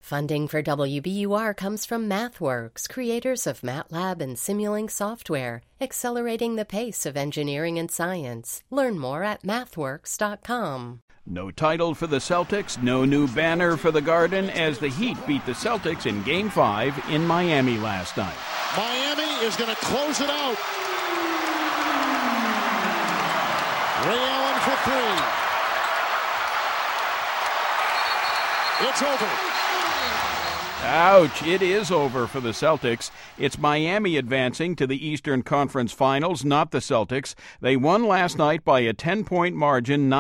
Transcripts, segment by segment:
Funding for WBUR comes from MathWorks, creators of MATLAB and Simulink software, accelerating the pace of engineering and science. Learn more at mathworks.com. No title for the Celtics, no new banner for the Garden as the Heat beat the Celtics in Game 5 in Miami last night. Miami is going to close it out. Ray Allen for three. It's over. Ouch, it is over for the Celtics. It's Miami advancing to the Eastern Conference Finals, not the Celtics. They won last night by a 10-point margin,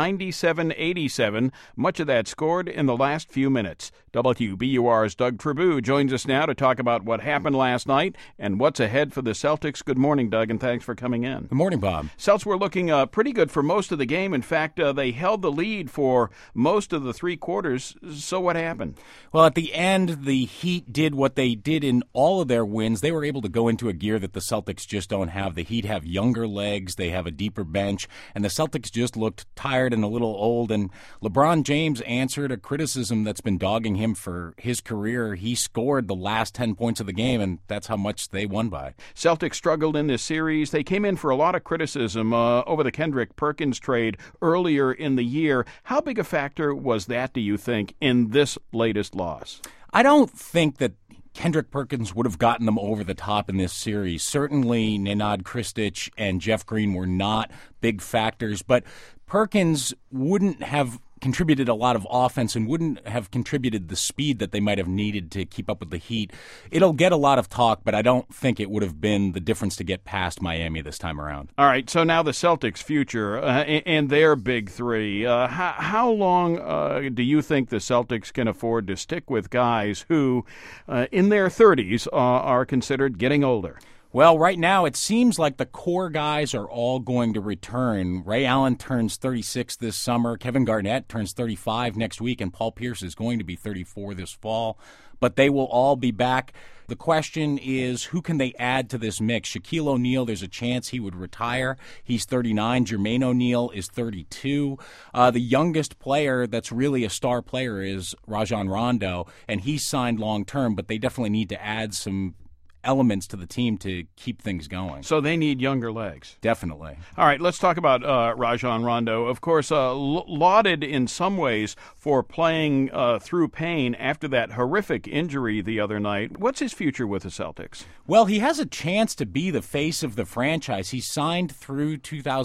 97-87. Much of that scored in the last few minutes. WBUR's Doug Tribou joins us now to talk about what happened last night and what's ahead for the Celtics. Good morning, Doug, and thanks for coming in. Good morning, Bob. Celts were looking pretty good for most of the game. In fact, they held the lead for most of the three quarters. So what happened? Well, at the end, the Heat did what they did in all of their wins. They were able to go into a gear that the Celtics just don't have. The Heat have younger legs, they have a deeper bench, and the Celtics just looked tired and a little old. And LeBron James answered a criticism that's been dogging him for his career. He scored the last 10 points of the game, and that's how much they won by. Celtics struggled in this series. They came in for a lot of criticism over the Kendrick Perkins trade earlier in the year. How big a factor was that, do you think, in this latest loss? I don't think that Kendrick Perkins would have gotten them over the top in this series. Certainly, Nenad Krstić and Jeff Green were not big factors, but Perkins wouldn't have contributed a lot of offense and wouldn't have contributed the speed that they might have needed to keep up with the Heat. It'll get a lot of talk, but I don't think it would have been the difference to get past Miami this time around. All right, so now the Celtics' future and their big three. How long do you think the Celtics can afford to stick with guys who, in their 30s, are considered getting older? Well, right now it seems like the core guys are all going to return. Ray Allen turns 36 this summer. Kevin Garnett turns 35 next week, and Paul Pierce is going to be 34 this fall. But they will all be back. The question is, who can they add to this mix? Shaquille O'Neal, there's a chance he would retire. He's 39. Jermaine O'Neal is 32. The youngest player that's really a star player is Rajon Rondo, and he's signed long-term, but they definitely need to add some elements to the team to keep things going. So they need younger legs. Definitely. All right, let's talk about Rajon Rondo. Of course, lauded in some ways for playing through pain after that horrific injury the other night. What's his future with the Celtics? Well, he has a chance to be the face of the franchise. He signed through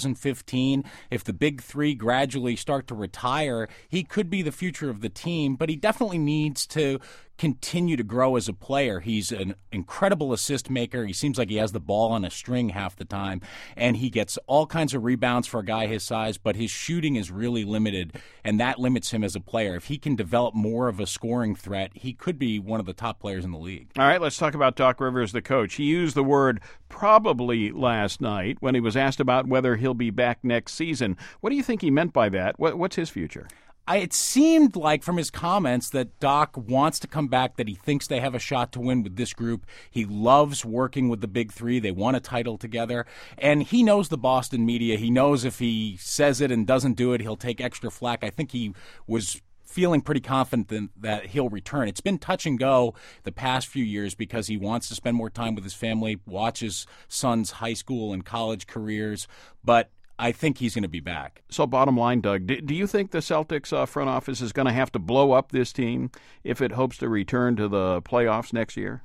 2015. If the big three gradually start to retire, he could be the future of the team, but he definitely needs to continue to grow as a player. He's an incredible assist maker. He seems like he has the ball on a string half the time, and he gets all kinds of rebounds for a guy his size, but his shooting is really limited, and that limits him as a player. If he can develop more of a scoring threat, he could be one of the top players in the league. All right, let's talk about Doc Rivers, the coach. He used the word probably last night when he was asked about whether he'll be back next season. What do you think he meant by that? What's his future? It seemed like from his comments that Doc wants to come back, that he thinks they have a shot to win with this group. He loves working with the big three. They won a title together. And he knows the Boston media. He knows if he says it and doesn't do it, he'll take extra flack. I think he was feeling pretty confident that he'll return. It's been touch and go the past few years because he wants to spend more time with his family, watch his son's high school and college careers, but I think he's going to be back. So bottom line, Doug, do you think the Celtics front office is going to have to blow up this team if it hopes to return to the playoffs next year?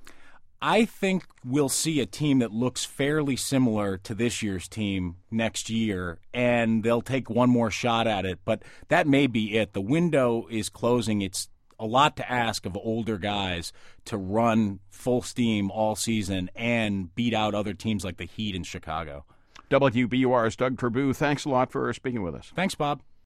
I think we'll see a team that looks fairly similar to this year's team next year, and they'll take one more shot at it. But that may be it. The window is closing. It's a lot to ask of older guys to run full steam all season and beat out other teams like the Heat in Chicago. WBUR's Doug Tribou, thanks a lot for speaking with us. Thanks, Bob.